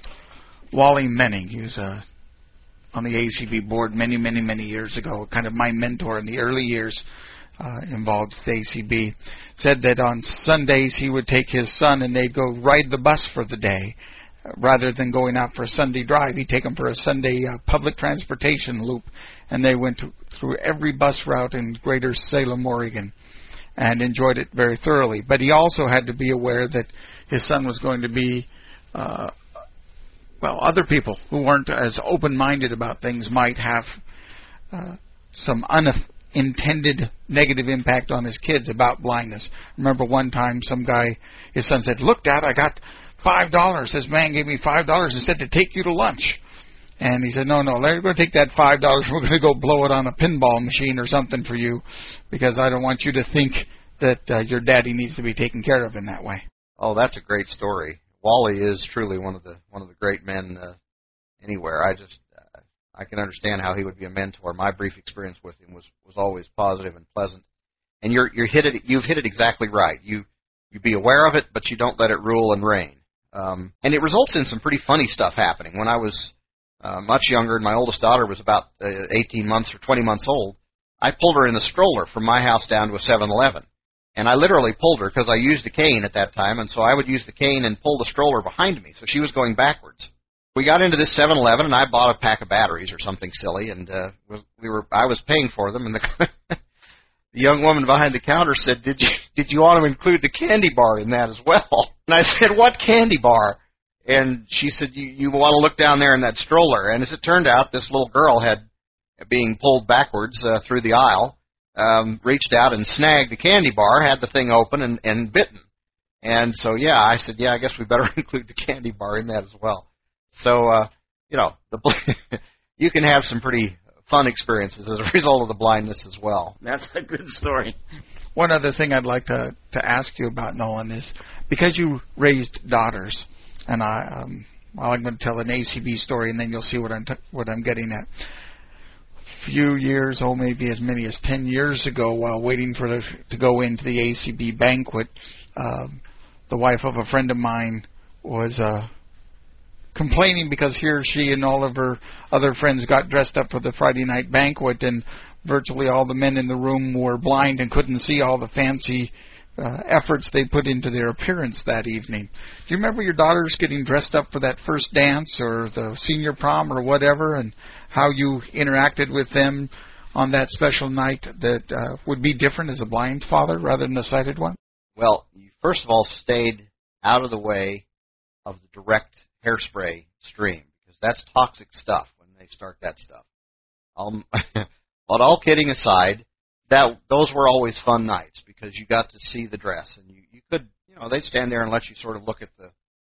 Wally Menning. He was uh, on the A C B board many, many, many years ago, kind of my mentor in the early years uh, involved with the A C B. Said that on Sundays he would take his son and they'd go ride the bus for the day. Rather than going out for a Sunday drive, he'd take them for a Sunday uh, public transportation loop, and they went to, through every bus route in greater Salem, Oregon, and enjoyed it very thoroughly. But he also had to be aware that his son was going to be, uh, well, other people who weren't as open-minded about things might have uh, some unintended negative impact on his kids about blindness. I remember one time some guy, his son said, "Look, Dad, I got five dollars. This man gave me five dollars and said to take you to lunch." And he said, no, no, we're going to take that five dollars. We're going to go blow it on a pinball machine or something for you, because I don't want you to think that uh, your daddy needs to be taken care of in that way. Oh, that's a great story. Wally is truly one of the one of the great men uh, anywhere. I just uh, I can understand how he would be a mentor. My brief experience with him was, was always positive and pleasant. And you're you're hit it. You've hit it exactly right. You you be aware of it, but you don't let it rule and reign. Um, and it results in some pretty funny stuff happening. When I was uh, much younger, and my oldest daughter was about uh, eighteen months or twenty months old, I pulled her in a stroller from my house down to a seven eleven. And I literally pulled her because I used a cane at that time, and so I would use the cane and pull the stroller behind me, so she was going backwards. We got into this seven eleven, and I bought a pack of batteries or something silly, and uh, we were I was paying for them, and the, the young woman behind the counter said, "Did you did you want to include the candy bar in that as well?" And I said, "What candy bar?" And she said, you, you want to look down there in that stroller. And as it turned out, this little girl had, being pulled backwards uh, through the aisle, um, reached out and snagged a candy bar, had the thing open, and, and bitten. And so, yeah, I said, yeah, I guess we better include the candy bar in that as well. So, uh, you know, the you can have some pretty fun experiences as a result of the blindness as well. That's a good story. One other thing I'd like to, to ask you about, Nolan, is because you raised daughters, and I, um, well, I'm going to tell an A C B story, and then you'll see what I'm t- what I'm getting at. A few years, oh, maybe as many as ten years ago, while waiting for the, to go into the A C B banquet, um, the wife of a friend of mine was uh, complaining because he or she and all of her other friends got dressed up for the Friday night banquet, and virtually all the men in the room were blind and couldn't see all the fancy uh, efforts they put into their appearance that evening. Do you remember your daughters getting dressed up for that first dance or the senior prom or whatever, and how you interacted with them on that special night that uh, would be different as a blind father rather than a sighted one? Well, you first of all stayed out of the way of the direct hairspray stream, because that's toxic stuff when they start that stuff. Um, but all kidding aside, that those were always fun nights because you got to see the dress, and you, you could, you know, they'd stand there and let you sort of look at the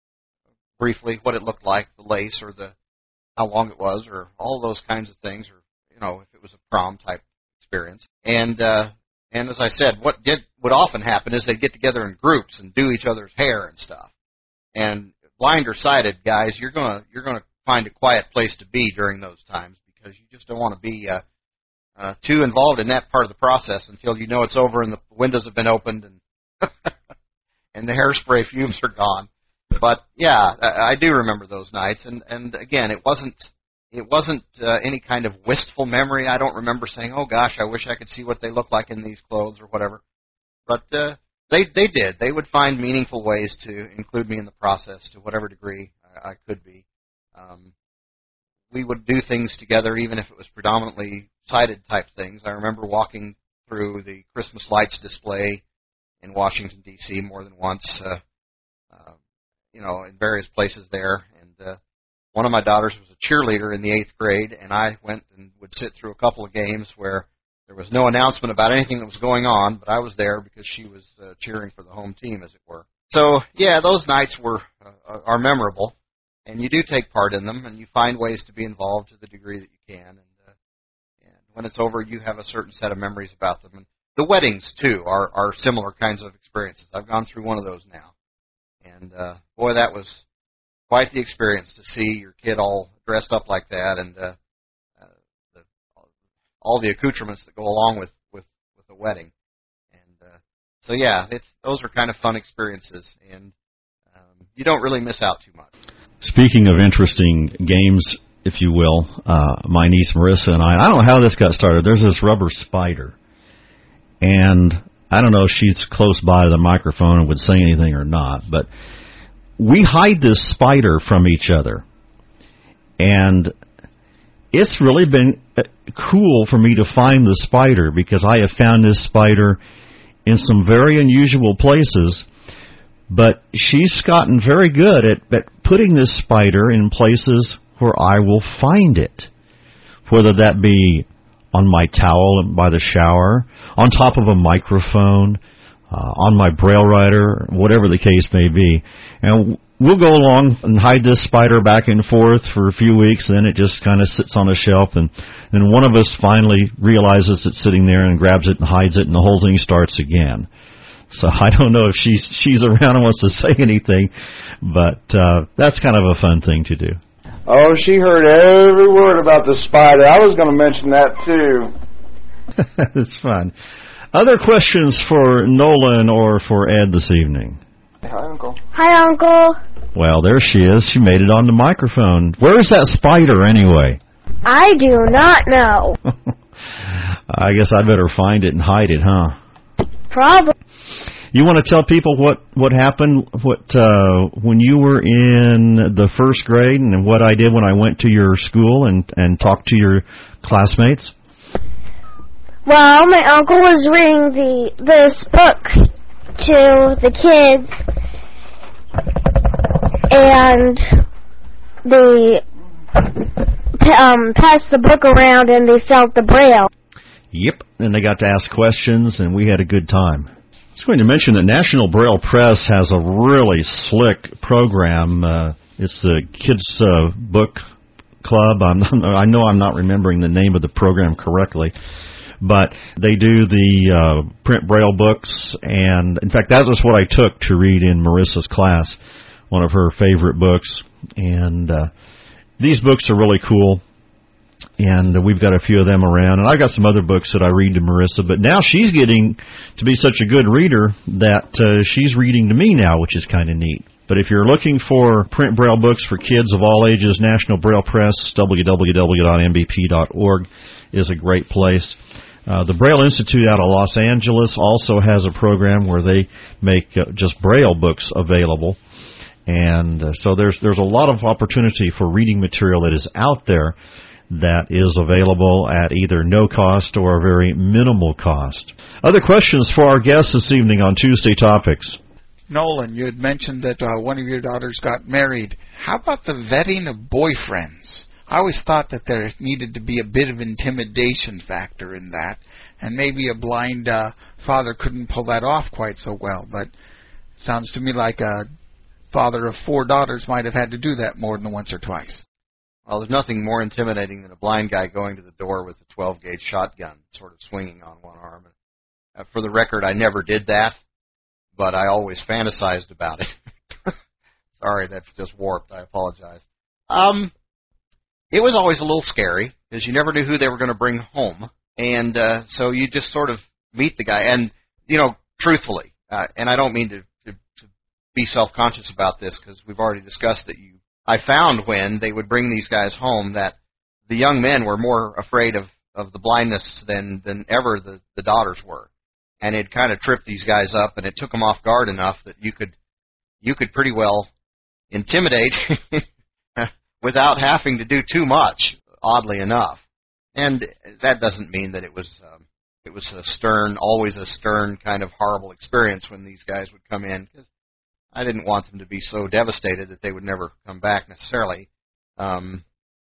briefly what it looked like, the lace or the how long it was, or all those kinds of things, or you know, if it was a prom type experience. And uh, and as I said, what did would often happen is they'd get together in groups and do each other's hair and stuff. And blind or sighted guys, you're gonna you're gonna find a quiet place to be during those times, because you just don't want to be uh, uh, too involved in that part of the process until you know it's over and the windows have been opened and and the hairspray fumes are gone. But yeah, I, I do remember those nights, and and again, it wasn't it wasn't uh, any kind of wistful memory. I don't remember saying, "Oh gosh, I wish I could see what they look like in these clothes" or whatever. But uh, they they did. They would find meaningful ways to include me in the process to whatever degree I, I could be. Um, we would do things together, even if it was predominantly sighted type things. I remember walking through the Christmas lights display in Washington, D C more than once, uh, uh, you know, in various places there. And uh, one of my daughters was a cheerleader in the eighth grade, and I went and would sit through a couple of games where there was no announcement about anything that was going on, but I was there because she was uh, cheering for the home team, as it were. So, yeah, those nights were uh, are memorable, and you do take part in them, and you find ways to be involved to the degree that you can. And, uh, and when it's over, you have a certain set of memories about them. And the weddings, too, are, are similar kinds of experiences. I've gone through one of those now. And, uh, boy, that was quite the experience to see your kid all dressed up like that, and uh, uh, the, all the accoutrements that go along with, with, with a wedding. And uh, so, yeah, it's those are kind of fun experiences, and um, you don't really miss out too much. Speaking of interesting games, if you will, uh, my niece Marissa and I, I don't know how this got started. There's this rubber spider, and I don't know if she's close by the microphone and would say anything or not, but we hide this spider from each other. And it's really been cool for me to find the spider, because I have found this spider in some very unusual places. But she's gotten very good at, at putting this spider in places where I will find it, whether that be on my towel by the shower, on top of a microphone, uh, on my braille writer, whatever the case may be. And we'll go along and hide this spider back and forth for a few weeks, then it just kind of sits on a shelf, and then one of us finally realizes it's sitting there and grabs it and hides it, and the whole thing starts again. So I don't know if she's she's around and wants to say anything, but uh, that's kind of a fun thing to do. Oh, she heard every word about the spider. I was going to mention that, too. It's fun. Other questions for Nolan or for Ed this evening? Hi, Uncle. Hi, Uncle. Well, there she is. She made it on the microphone. Where is that spider, anyway? I do not know. I guess I'd better find it and hide it, huh? Probably. You want to tell people what, what happened what uh, when you were in the first grade, and what I did when I went to your school and, and talked to your classmates? Well, my uncle was reading the this book to the kids, and they um, passed the book around and they felt the braille. Yep, and they got to ask questions, and we had a good time. I was going to mention that National Braille Press has a really slick program. Uh, it's the Kids uh, Book Club. I'm not, I know I'm not remembering the name of the program correctly, but they do the uh, print Braille books, and in fact, that was what I took to read in Marissa's class, one of her favorite books. And uh, these books are really cool. And we've got a few of them around. And I've got some other books that I read to Marissa. But now she's getting to be such a good reader that uh, she's reading to me now, which is kind of neat. But if you're looking for print Braille books for kids of all ages, National Braille Press, w w w dot n b p dot org is a great place. Uh, the Braille Institute out of Los Angeles also has a program where they make uh, just Braille books available. And uh, so there's there's a lot of opportunity for reading material that is out there that is available at either no cost or a very minimal cost. Other questions for our guests this evening on Tuesday Topics? Nolan, you had mentioned that uh, one of your daughters got married. How about the vetting of boyfriends? I always thought that there needed to be a bit of intimidation factor in that, and maybe a blind uh, father couldn't pull that off quite so well. But it sounds to me like a father of four daughters might have had to do that more than once or twice. Well, there's nothing more intimidating than a blind guy going to the door with a twelve gauge shotgun sort of swinging on one arm. Uh, for the record, I never did that, but I always fantasized about it. Sorry, that's just warped. I apologize. Um, it was always a little scary because you never knew who they were going to bring home. And uh, so you just sort of meet the guy. And, you know, truthfully, uh, and I don't mean to, to, to be self-conscious about this because we've already discussed that you, I found when they would bring these guys home that the young men were more afraid of, of the blindness than, than ever the, the daughters were. And it kind of tripped these guys up, and it took them off guard enough that you could you could pretty well intimidate without having to do too much, oddly enough. And that doesn't mean that it was um, it was a stern, always a stern kind of horrible experience when these guys would come in, because I didn't want them to be so devastated that they would never come back necessarily. Um,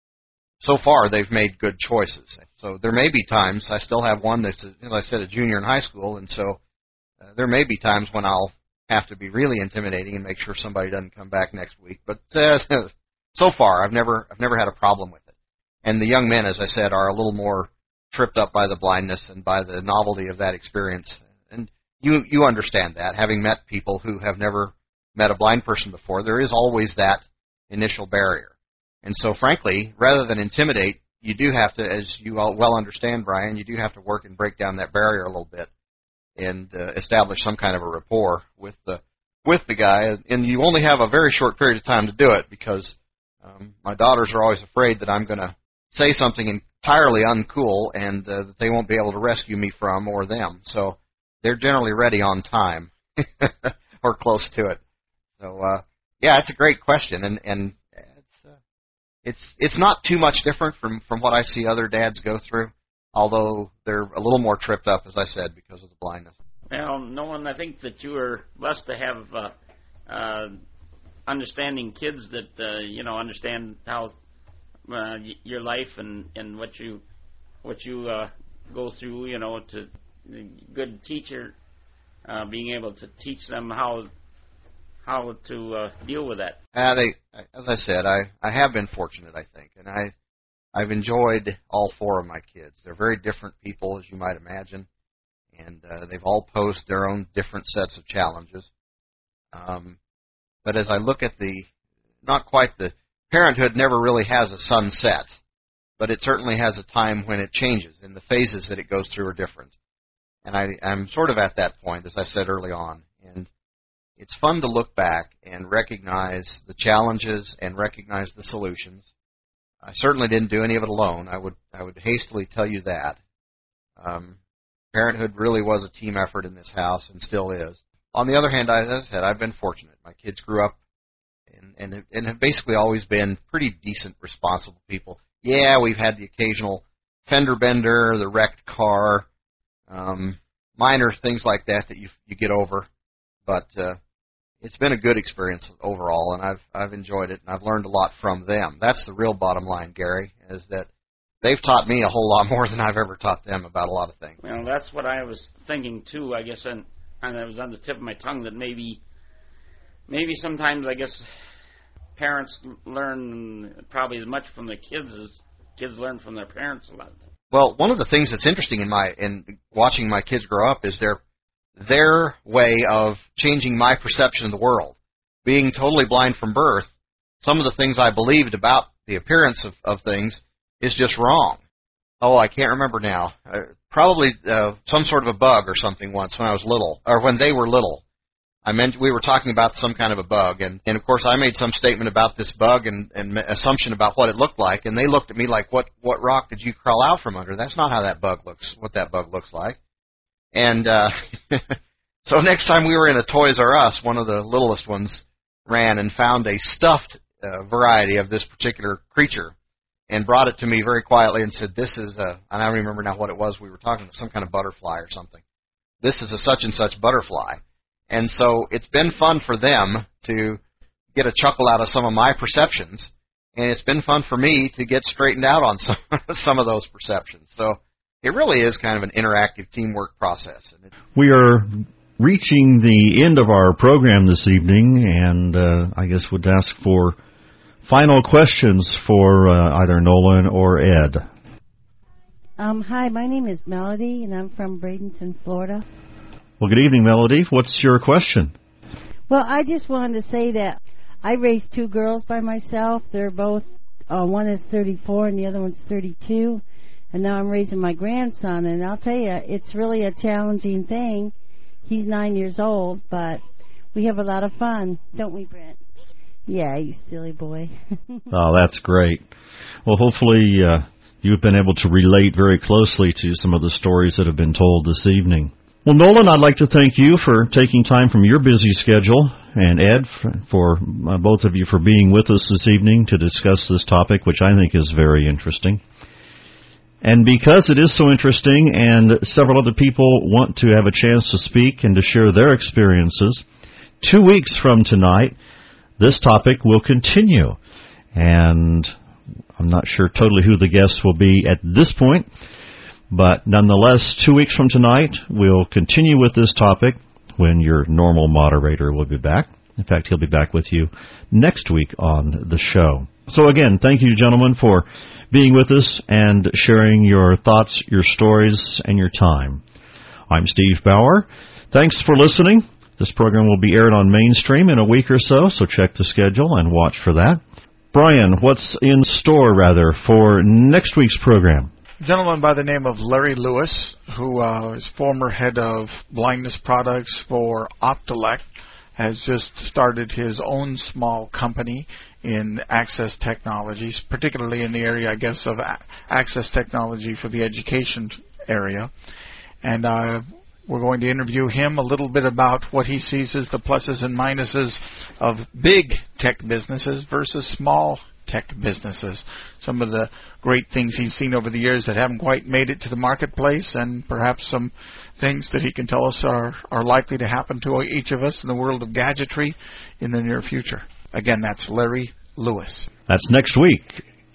so far, they've made good choices. So there may be times, I still have one that's, as I said, a junior in high school, and so uh, there may be times when I'll have to be really intimidating and make sure somebody doesn't come back next week. But uh, so far, I've never I've never had a problem with it. And the young men, as I said, are a little more tripped up by the blindness and by the novelty of that experience. And you you understand that, having met people who have never met a blind person before, there is always that initial barrier. And so, frankly, rather than intimidate, you do have to, as you all well understand, Brian, you do have to work and break down that barrier a little bit and uh, establish some kind of a rapport with the with the guy. And you only have a very short period of time to do it because um, my daughters are always afraid that I'm going to say something entirely uncool and uh, that they won't be able to rescue me from or them. So they're generally ready on time or close to it. So, uh, yeah, it's a great question, and and it's uh, it's it's not too much different from, from what I see other dads go through, although they're a little more tripped up, as I said, because of the blindness. Well, Nolan, I think that you are blessed to have uh, uh, understanding kids that uh, you know understand how uh, your life and, and what you what you uh, go through. You know, to a good teacher, uh, being able to teach them how. How to uh, deal with that? Uh, they, as I said, I, I have been fortunate, I think, and I, I've enjoyed all four of my kids. They're very different people, as you might imagine, and uh, they've all posed their own different sets of challenges. Um, but as I look at the, not quite the, parenthood never really has a sunset, but it certainly has a time when it changes, and the phases that it goes through are different. And I, I'm sort of at that point, as I said early on, and it's fun to look back and recognize the challenges and recognize the solutions. I certainly didn't do any of it alone. I would I would hastily tell you that. Um, parenthood really was a team effort in this house and still is. On the other hand, as I said, I've been fortunate. My kids grew up and, and, and have basically always been pretty decent, responsible people. Yeah, we've had the occasional fender bender, the wrecked car, um, minor things like that that you you get over. But uh, it's been a good experience overall, and I've I've enjoyed it, and I've learned a lot from them. That's the real bottom line, Gary, is that they've taught me a whole lot more than I've ever taught them about a lot of things. Well, that's what I was thinking too. I guess, and, and it was on the tip of my tongue that maybe maybe sometimes I guess parents learn probably as much from the kids as kids learn from their parents a lot of times. Well, one of the things that's interesting in my in watching my kids grow up is their their way of changing my perception of the world. Being totally blind from birth, some of the things I believed about the appearance of, of things is just wrong. Oh, I can't remember now. Uh, probably uh, some sort of a bug or something once when I was little, or when they were little. I meant we were talking about some kind of a bug, and, and of course I made some statement about this bug and, and assumption about what it looked like, and they looked at me like, what what rock did you crawl out from under? That's not how that bug looks, what that bug looks like. And uh, so next time we were in a Toys R Us, one of the littlest ones ran and found a stuffed uh, variety of this particular creature and brought it to me very quietly and said, this is a, and I don't remember now what it was we were talking about, some kind of butterfly or something. This is a such and such butterfly. And so it's been fun for them to get a chuckle out of some of my perceptions, and it's been fun for me to get straightened out on some, some of those perceptions. So it really is kind of an interactive teamwork process. We are reaching the end of our program this evening, and uh, I guess would ask for final questions for uh, either Nolan or Ed. Um, hi, my name is Melody, and I'm from Bradenton, Florida. Well, good evening, Melody. What's your question? Well, I just wanted to say that I raised two girls by myself. They're both, uh, one is thirty-four and the other one's thirty-two. And now I'm raising my grandson, and I'll tell you, it's really a challenging thing. He's nine years old, but we have a lot of fun, don't we, Brent? Yeah, you silly boy. Oh, that's great. Well, hopefully uh, you've been able to relate very closely to some of the stories that have been told this evening. Well, Nolan, I'd like to thank you for taking time from your busy schedule, and Ed, for uh, both of you for being with us this evening to discuss this topic, which I think is very interesting. And because it is so interesting and several other people want to have a chance to speak and to share their experiences, two weeks from tonight, this topic will continue. And I'm not sure totally who the guests will be at this point, but nonetheless, two weeks from tonight, we'll continue with this topic when your normal moderator will be back. In fact, he'll be back with you next week on the show. So again, thank you, gentlemen, for being with us and sharing your thoughts, your stories, and your time. I'm Steve Bauer. Thanks for listening. This program will be aired on Mainstream in a week or so, so check the schedule and watch for that. Brian, what's in store, rather, for next week's program? A gentleman by the name of Larry Lewis, who uh, is former head of blindness products for Optelec, has just started his own small company in access technologies, particularly in the area, I guess, of a- access technology for the education area. And uh, we're going to interview him a little bit about what he sees as the pluses and minuses of big tech businesses versus small tech businesses. Some of the great things he's seen over the years that haven't quite made it to the marketplace, and perhaps some things that he can tell us are, are likely to happen to each of us in the world of gadgetry in the near future. Again, that's Larry Lewis. That's next week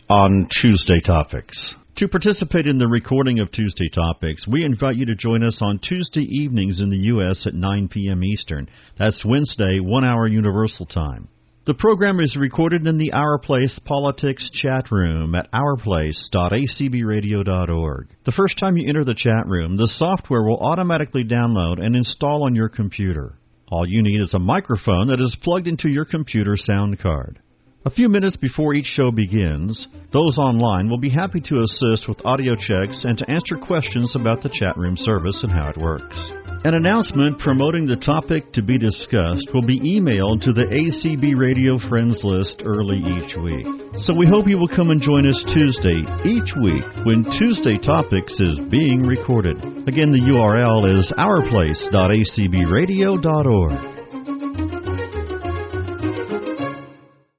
on Tuesday Topics. To participate in the recording of Tuesday Topics, we invite you to join us on Tuesday evenings in the U S at nine p.m. Eastern. That's Wednesday, one hour Universal Time. The program is recorded in the Our Place Politics chat room at our place dot a c b radio dot org. The first time you enter the chat room, the software will automatically download and install on your computer. All you need is a microphone that is plugged into your computer sound card. A few minutes before each show begins, those online will be happy to assist with audio checks and to answer questions about the chat room service and how it works. An announcement promoting the topic to be discussed will be emailed to the A C B Radio Friends list early each week. So we hope you will come and join us Tuesday each week when Tuesday Topics is being recorded. Again, the U R L is our place dot a c b radio dot org.